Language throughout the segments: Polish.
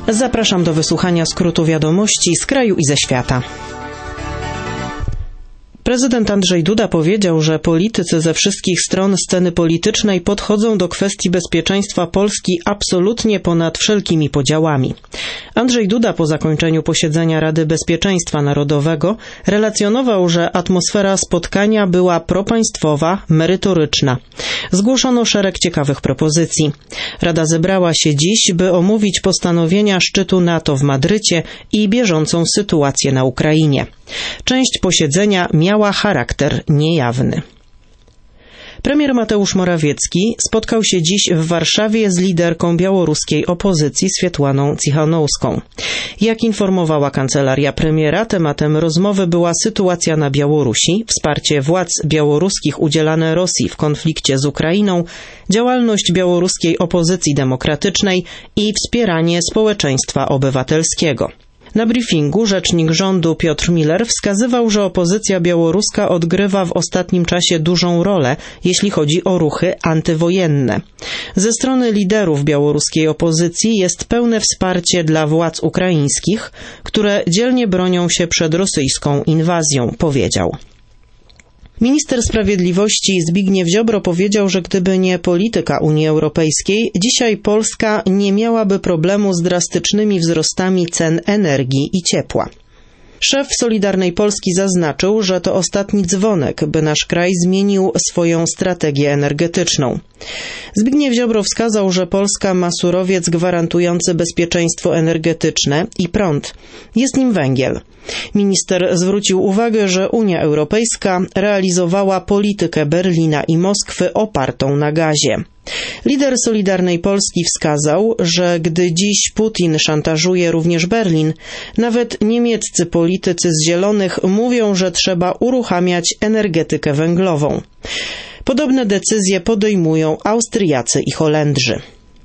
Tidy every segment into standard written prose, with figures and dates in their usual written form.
Zapraszam do wysłuchania skrótu wiadomości z kraju i ze świata. Prezydent Andrzej Duda powiedział, że politycy ze wszystkich stron sceny politycznej podchodzą do kwestii bezpieczeństwa Polski absolutnie ponad wszelkimi podziałami. Andrzej Duda po zakończeniu posiedzenia Rady Bezpieczeństwa Narodowego relacjonował, że atmosfera spotkania była propaństwowa, merytoryczna. Zgłoszono szereg ciekawych propozycji. Rada zebrała się dziś, by omówić postanowienia szczytu NATO w Madrycie i bieżącą sytuację na Ukrainie. Część posiedzenia miała charakter niejawny. Premier Mateusz Morawiecki spotkał się dziś w Warszawie z liderką białoruskiej opozycji Swiatłaną Cichanouszką. Jak informowała kancelaria premiera, tematem rozmowy była sytuacja na Białorusi, wsparcie władz białoruskich udzielane Rosji w konflikcie z Ukrainą, działalność białoruskiej opozycji demokratycznej i wspieranie społeczeństwa obywatelskiego. Na briefingu rzecznik rządu Piotr Miller wskazywał, że opozycja białoruska odgrywa w ostatnim czasie dużą rolę, jeśli chodzi o ruchy antywojenne. Ze strony liderów białoruskiej opozycji jest pełne wsparcie dla władz ukraińskich, które dzielnie bronią się przed rosyjską inwazją, powiedział. Minister Sprawiedliwości Zbigniew Ziobro powiedział, że gdyby nie polityka Unii Europejskiej, dzisiaj Polska nie miałaby problemu z drastycznymi wzrostami cen energii i ciepła. Szef Solidarnej Polski zaznaczył, że to ostatni dzwonek, by nasz kraj zmienił swoją strategię energetyczną. Zbigniew Ziobro wskazał, że Polska ma surowiec gwarantujący bezpieczeństwo energetyczne i prąd. Jest nim węgiel. Minister zwrócił uwagę, że Unia Europejska realizowała politykę Berlina i Moskwy opartą na gazie. Lider Solidarnej Polski wskazał, że gdy dziś Putin szantażuje również Berlin, nawet niemieccy politycy z Zielonych mówią, że trzeba uruchamiać energetykę węglową. Podobne decyzje podejmują Austriacy i Holendrzy.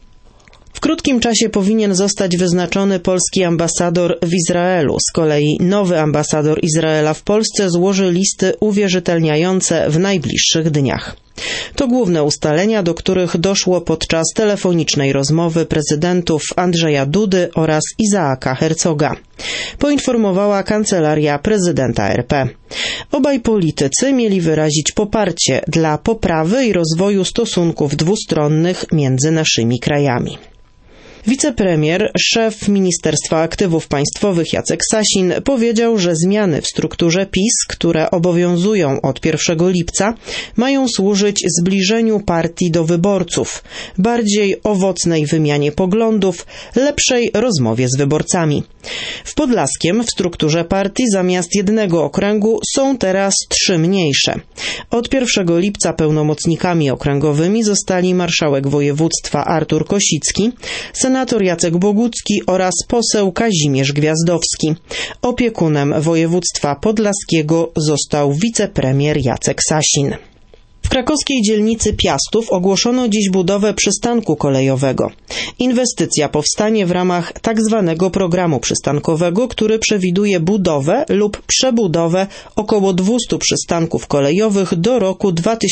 W krótkim czasie powinien zostać wyznaczony polski ambasador w Izraelu. Z kolei nowy ambasador Izraela w Polsce złoży listy uwierzytelniające w najbliższych dniach. To główne ustalenia, do których doszło podczas telefonicznej rozmowy prezydentów Andrzeja Dudy oraz Isaaka Herzoga, poinformowała kancelaria prezydenta RP. Obaj politycy mieli wyrazić poparcie dla poprawy i rozwoju stosunków dwustronnych między naszymi krajami. Wicepremier, szef Ministerstwa Aktywów Państwowych Jacek Sasin powiedział, że zmiany w strukturze PiS, które obowiązują od 1 lipca, mają służyć zbliżeniu partii do wyborców, bardziej owocnej wymianie poglądów, lepszej rozmowie z wyborcami. W Podlaskiem w strukturze partii zamiast jednego okręgu są teraz 3 mniejsze. Od 1 lipca pełnomocnikami okręgowymi zostali marszałek województwa Artur Kosicki, senator Jacek Bogucki oraz poseł Kazimierz Gwiazdowski. Opiekunem województwa podlaskiego został wicepremier Jacek Sasin. W krakowskiej dzielnicy Piastów ogłoszono dziś budowę przystanku kolejowego. Inwestycja powstanie w ramach tzw. programu przystankowego, który przewiduje budowę lub przebudowę około 200 przystanków kolejowych do roku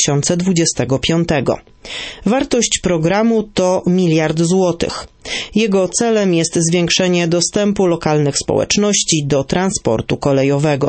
2025. Wartość programu to 1 miliard złotych. Jego celem jest zwiększenie dostępu lokalnych społeczności do transportu kolejowego.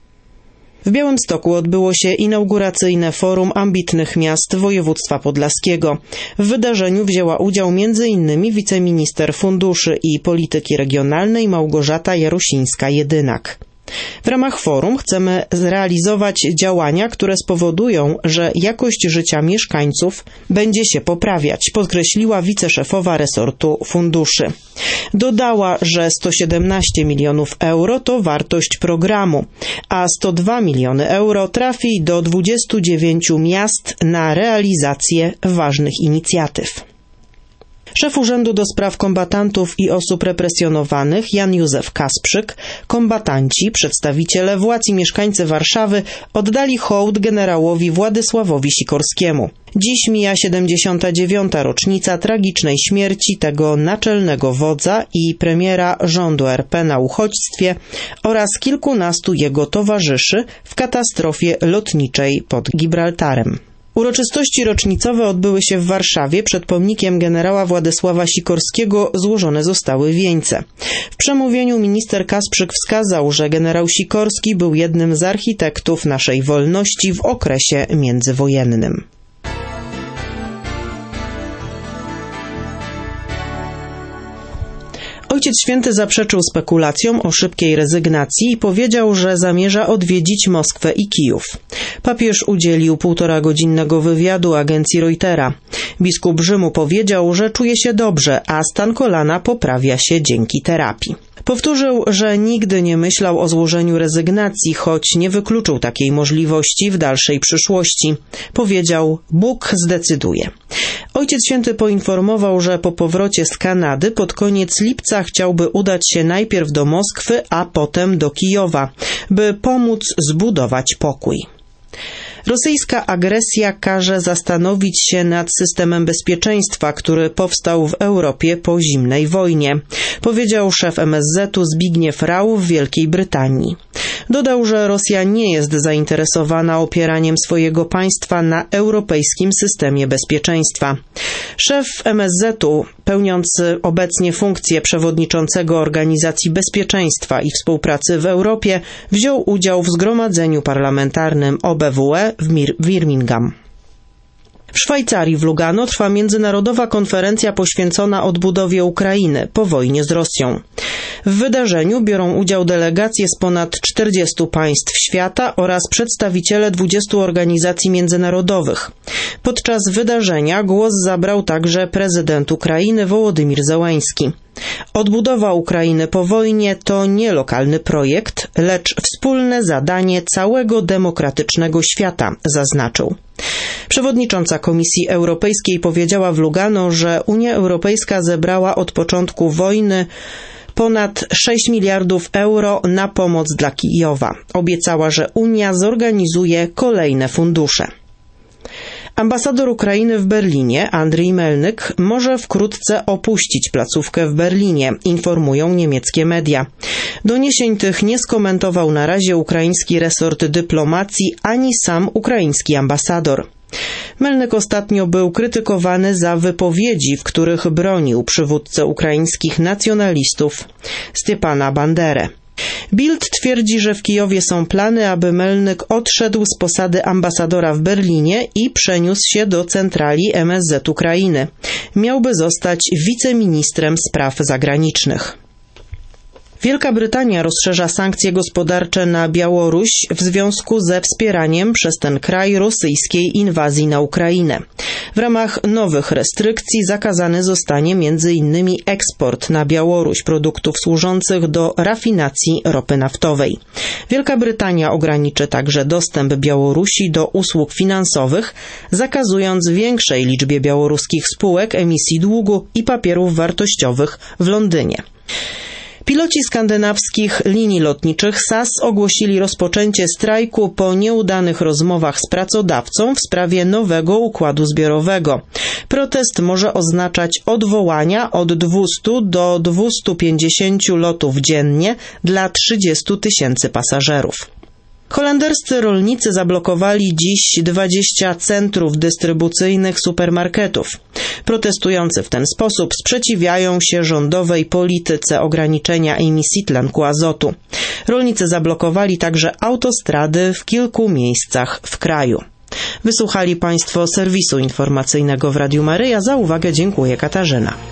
W Białymstoku odbyło się inauguracyjne forum ambitnych miast województwa podlaskiego. W wydarzeniu wzięła udział m.in. wiceminister funduszy i polityki regionalnej Małgorzata Jarusińska-Jedynak. W ramach forum chcemy zrealizować działania, które spowodują, że jakość życia mieszkańców będzie się poprawiać, podkreśliła wiceszefowa resortu funduszy. Dodała, że 117 milionów euro to wartość programu, a 102 miliony euro trafi do 29 miast na realizację ważnych inicjatyw. Szef Urzędu do Spraw Kombatantów i Osób Represjonowanych Jan Józef Kasprzyk, kombatanci, przedstawiciele władz i mieszkańcy Warszawy oddali hołd generałowi Władysławowi Sikorskiemu. Dziś mija 79. rocznica tragicznej śmierci tego naczelnego wodza i premiera rządu RP na uchodźstwie oraz kilkunastu jego towarzyszy w katastrofie lotniczej pod Gibraltarem. Uroczystości rocznicowe odbyły się w Warszawie. Przed pomnikiem generała Władysława Sikorskiego złożone zostały wieńce. W przemówieniu minister Kasprzyk wskazał, że generał Sikorski był jednym z architektów naszej wolności w okresie międzywojennym. Ojciec Święty zaprzeczył spekulacjom o szybkiej rezygnacji i powiedział, że zamierza odwiedzić Moskwę i Kijów. Papież udzielił 1,5-godzinnego wywiadu agencji Reutera. Biskup Rzymu powiedział, że czuje się dobrze, a stan kolana poprawia się dzięki terapii. Powtórzył, że nigdy nie myślał o złożeniu rezygnacji, choć nie wykluczył takiej możliwości w dalszej przyszłości. Powiedział: Bóg zdecyduje. Ojciec Święty poinformował, że po powrocie z Kanady pod koniec lipca chciałby udać się najpierw do Moskwy, a potem do Kijowa, by pomóc zbudować pokój. Rosyjska agresja każe zastanowić się nad systemem bezpieczeństwa, który powstał w Europie po zimnej wojnie, powiedział szef MSZ-u Zbigniew Rau w Wielkiej Brytanii. Dodał, że Rosja nie jest zainteresowana opieraniem swojego państwa na europejskim systemie bezpieczeństwa. Szef MSZ-u, pełniąc obecnie funkcję przewodniczącego Organizacji Bezpieczeństwa i Współpracy w Europie, wziął udział w zgromadzeniu parlamentarnym OBWE w Birmingham. W Szwajcarii w Lugano trwa międzynarodowa konferencja poświęcona odbudowie Ukrainy po wojnie z Rosją. W wydarzeniu biorą udział delegacje z ponad 40 państw świata oraz przedstawiciele 20 organizacji międzynarodowych. Podczas wydarzenia głos zabrał także prezydent Ukrainy Wołodymir Zełański. Odbudowa Ukrainy po wojnie to nie lokalny projekt, lecz wspólne zadanie całego demokratycznego świata, zaznaczył. Przewodnicząca Komisji Europejskiej powiedziała w Lugano, że Unia Europejska zebrała od początku wojny ponad 6 miliardów euro na pomoc dla Kijowa. Obiecała, że Unia zorganizuje kolejne fundusze. Ambasador Ukrainy w Berlinie, Andrii Melnyk, może wkrótce opuścić placówkę w Berlinie, informują niemieckie media. Doniesień tych nie skomentował na razie ukraiński resort dyplomacji ani sam ukraiński ambasador. Melnyk ostatnio był krytykowany za wypowiedzi, w których bronił przywódcę ukraińskich nacjonalistów Stepana Banderę. Bild twierdzi, że w Kijowie są plany, aby Melnyk odszedł z posady ambasadora w Berlinie i przeniósł się do centrali MSZ Ukrainy. Miałby zostać wiceministrem spraw zagranicznych. Wielka Brytania rozszerza sankcje gospodarcze na Białoruś w związku ze wspieraniem przez ten kraj rosyjskiej inwazji na Ukrainę. W ramach nowych restrykcji zakazany zostanie m.in. eksport na Białoruś produktów służących do rafinacji ropy naftowej. Wielka Brytania ograniczy także dostęp Białorusi do usług finansowych, zakazując większej liczbie białoruskich spółek emisji długu i papierów wartościowych w Londynie. Piloci skandynawskich linii lotniczych SAS ogłosili rozpoczęcie strajku po nieudanych rozmowach z pracodawcą w sprawie nowego układu zbiorowego. Protest może oznaczać odwołania od 200 do 250 lotów dziennie dla 30 000 pasażerów. Holenderscy rolnicy zablokowali dziś 20 centrów dystrybucyjnych supermarketów. Protestujący w ten sposób sprzeciwiają się rządowej polityce ograniczenia emisji tlenku azotu. Rolnicy zablokowali także autostrady w kilku miejscach w kraju. Wysłuchali Państwo serwisu informacyjnego w Radiu Maryja. Za uwagę dziękuję, Katarzyna.